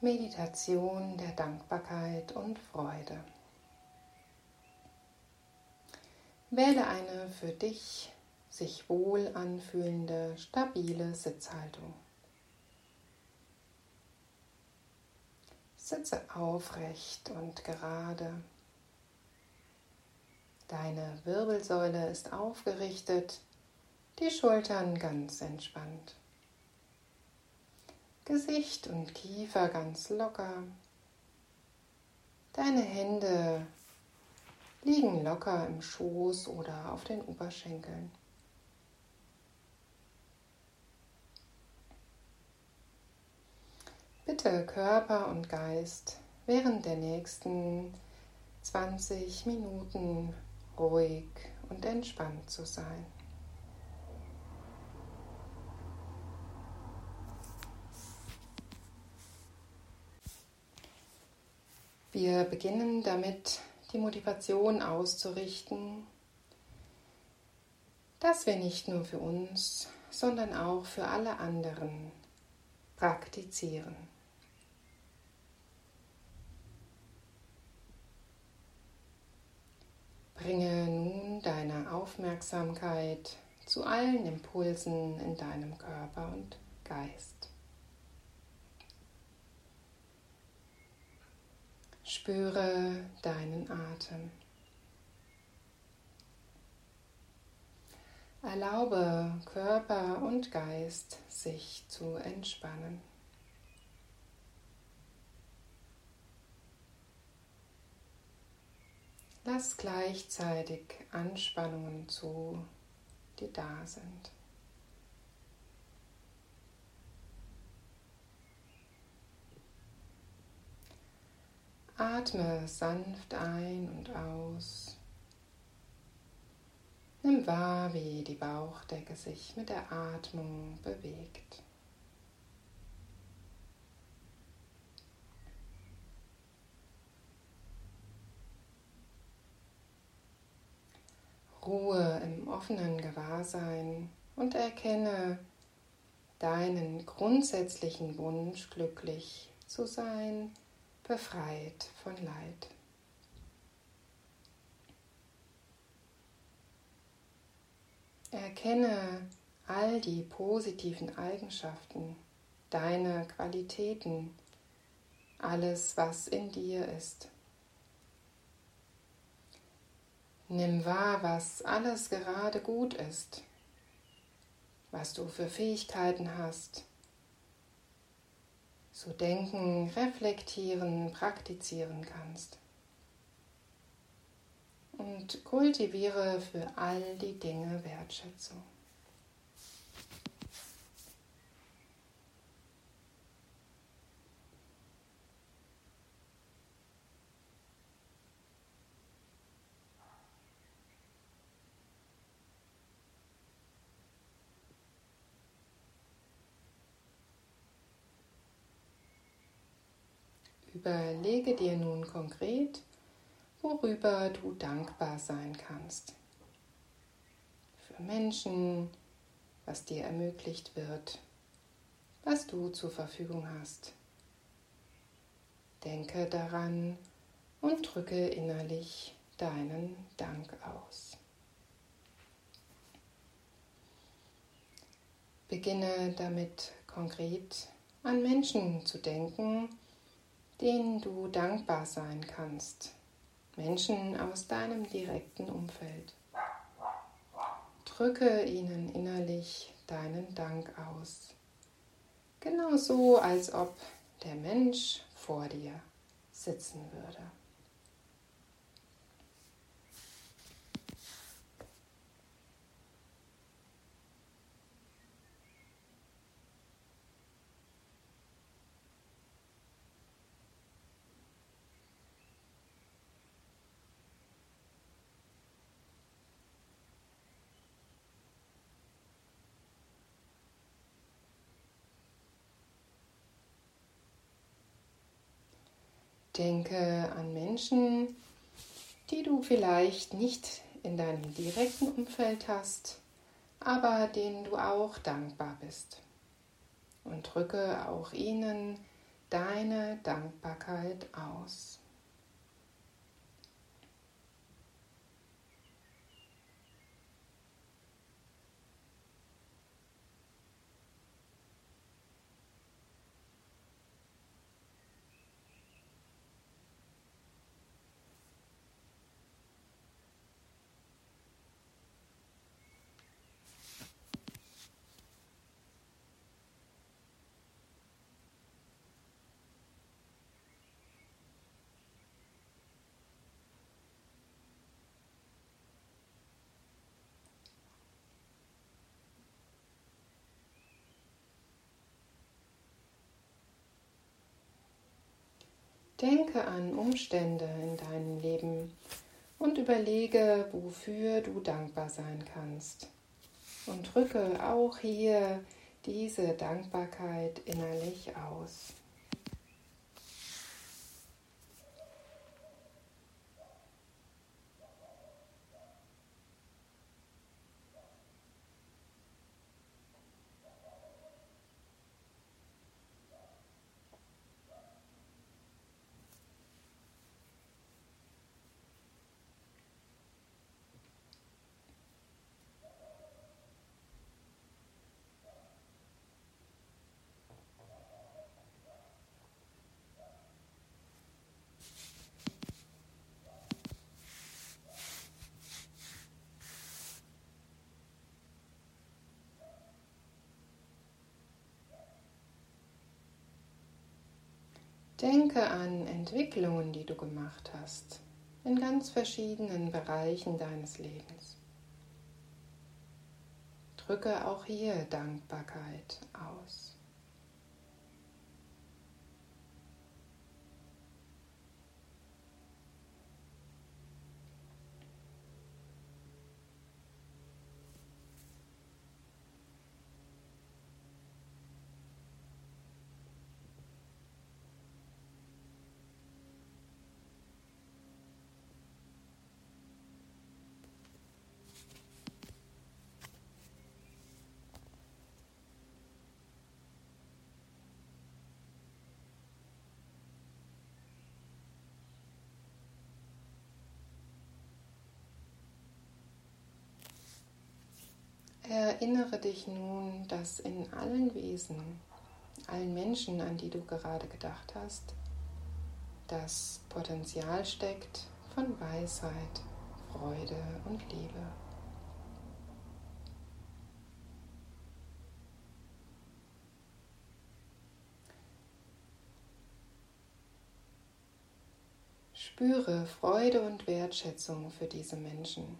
Meditation der Dankbarkeit und Freude. Wähle eine für dich sich wohl anfühlende, stabile Sitzhaltung. Sitze aufrecht und gerade. Deine Wirbelsäule ist aufgerichtet, die Schultern ganz entspannt. Gesicht und Kiefer ganz locker. Deine Hände liegen locker im Schoß oder auf den Oberschenkeln. Bitte Körper und Geist während der nächsten 20 Minuten ruhig und entspannt zu sein. Wir beginnen damit, die Motivation auszurichten, dass wir nicht nur für uns, sondern auch für alle anderen praktizieren. Bringe nun deine Aufmerksamkeit zu allen Impulsen in deinem Körper und Geist. Spüre deinen Atem. Erlaube Körper und Geist, sich zu entspannen. Lass gleichzeitig Anspannungen zu, die da sind. Atme sanft ein und aus. Nimm wahr, wie die Bauchdecke sich mit der Atmung bewegt. Ruhe im offenen Gewahrsein und erkenne deinen grundsätzlichen Wunsch, glücklich zu sein, befreit von Leid. Erkenne all die positiven Eigenschaften, deine Qualitäten, alles, was in dir ist. Nimm wahr, was alles gerade gut ist, was du für Fähigkeiten hast, so denken, reflektieren, praktizieren kannst. Und kultiviere für all die Dinge Wertschätzung. Überlege dir nun konkret, worüber du dankbar sein kannst. Für Menschen, was dir ermöglicht wird, was du zur Verfügung hast. Denke daran und drücke innerlich deinen Dank aus. Beginne damit konkret an Menschen zu denken, denen du dankbar sein kannst. Menschen aus deinem direkten Umfeld. Drücke ihnen innerlich deinen Dank aus. Genauso, als ob der Mensch vor dir sitzen würde. Denke an Menschen, die du vielleicht nicht in deinem direkten Umfeld hast, aber denen du auch dankbar bist. Und drücke auch ihnen deine Dankbarkeit aus. Denke an Umstände in deinem Leben und überlege, wofür du dankbar sein kannst. Und drücke auch hier diese Dankbarkeit innerlich aus. Denke an Entwicklungen, die du gemacht hast, in ganz verschiedenen Bereichen deines Lebens. Drücke auch hier Dankbarkeit aus. Erinnere dich nun, dass in allen Wesen, allen Menschen, an die du gerade gedacht hast, das Potenzial steckt von Weisheit, Freude und Liebe. Spüre Freude und Wertschätzung für diese Menschen,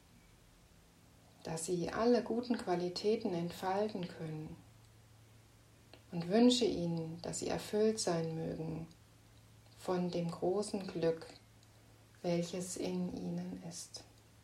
dass sie alle guten Qualitäten entfalten können, und wünsche ihnen, dass sie erfüllt sein mögen von dem großen Glück, welches in ihnen ist.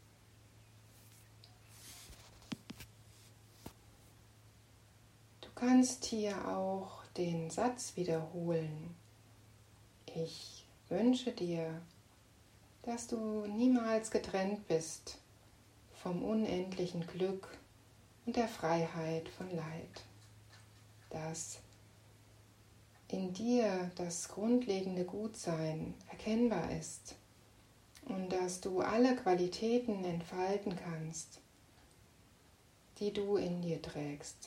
Du kannst hier auch den Satz wiederholen: Ich wünsche dir, dass du niemals getrennt bist vom unendlichen Glück und der Freiheit von Leid, dass in dir das grundlegende Gutsein erkennbar ist und dass du alle Qualitäten entfalten kannst, die du in dir trägst.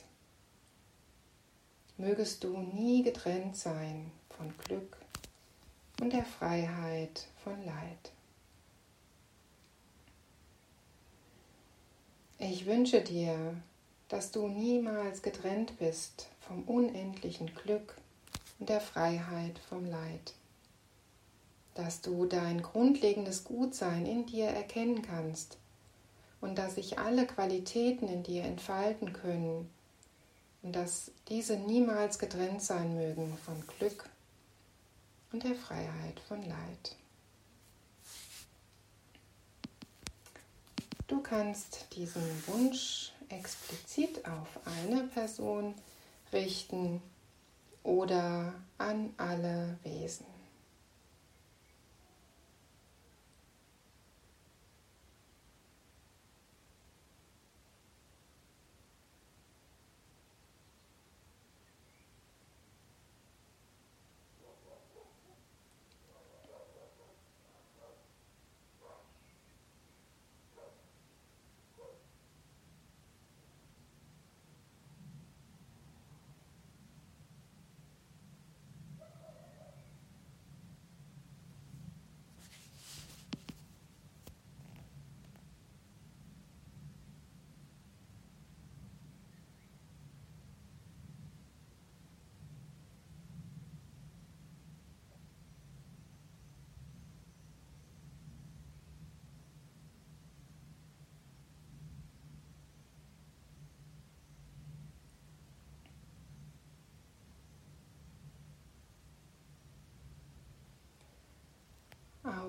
Mögest du nie getrennt sein von Glück und der Freiheit von Leid. Ich wünsche dir, dass du niemals getrennt bist vom unendlichen Glück und der Freiheit vom Leid, dass du dein grundlegendes Gutsein in dir erkennen kannst und dass sich alle Qualitäten in dir entfalten können und dass diese niemals getrennt sein mögen von Glück und der Freiheit von Leid. Du kannst diesen Wunsch explizit auf eine Person richten oder an alle Wesen.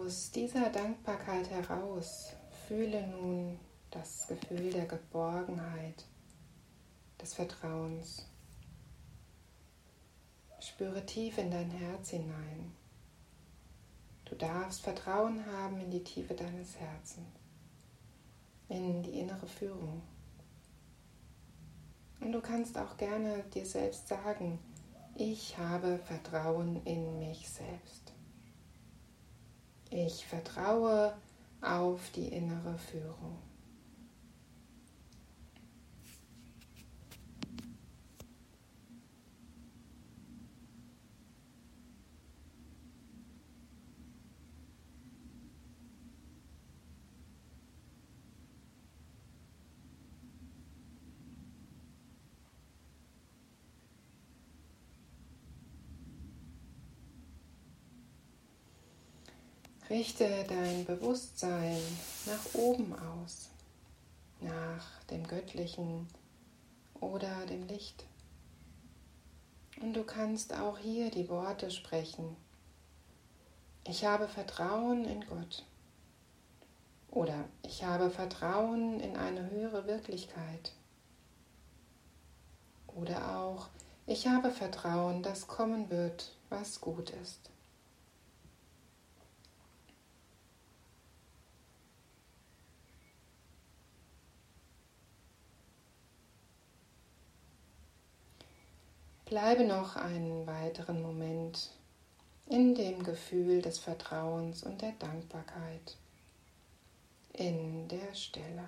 Aus dieser Dankbarkeit heraus fühle nun das Gefühl der Geborgenheit, des Vertrauens. Spüre tief in dein Herz hinein. Du darfst Vertrauen haben in die Tiefe deines Herzens, in die innere Führung. Und du kannst auch gerne dir selbst sagen, ich habe Vertrauen in mich selbst. Ich vertraue auf die innere Führung. Richte dein Bewusstsein nach oben aus, nach dem Göttlichen oder dem Licht. Und du kannst auch hier die Worte sprechen. Ich habe Vertrauen in Gott. Oder ich habe Vertrauen in eine höhere Wirklichkeit. Oder auch, ich habe Vertrauen, dass kommen wird, was gut ist. Bleibe noch einen weiteren Moment in dem Gefühl des Vertrauens und der Dankbarkeit, in der Stille.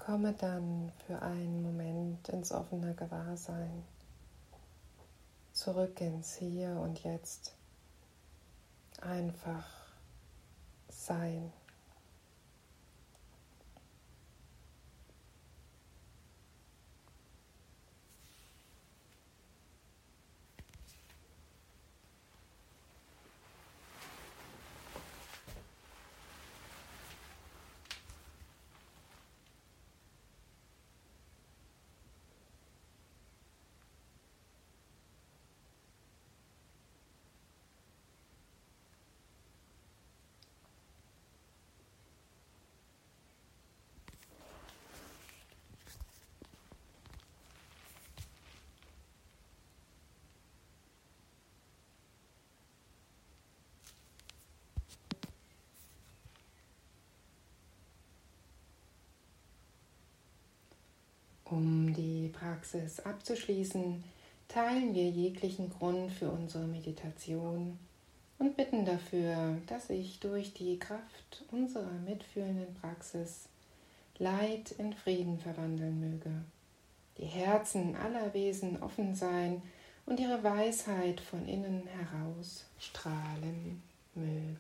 Komme dann für einen Moment ins offene Gewahrsein, zurück ins Hier und Jetzt, einfach sein. Um die Praxis abzuschließen, teilen wir jeglichen Grund für unsere Meditation und bitten dafür, dass sich durch die Kraft unserer mitfühlenden Praxis Leid in Frieden verwandeln möge, die Herzen aller Wesen offen sein und ihre Weisheit von innen heraus strahlen möge.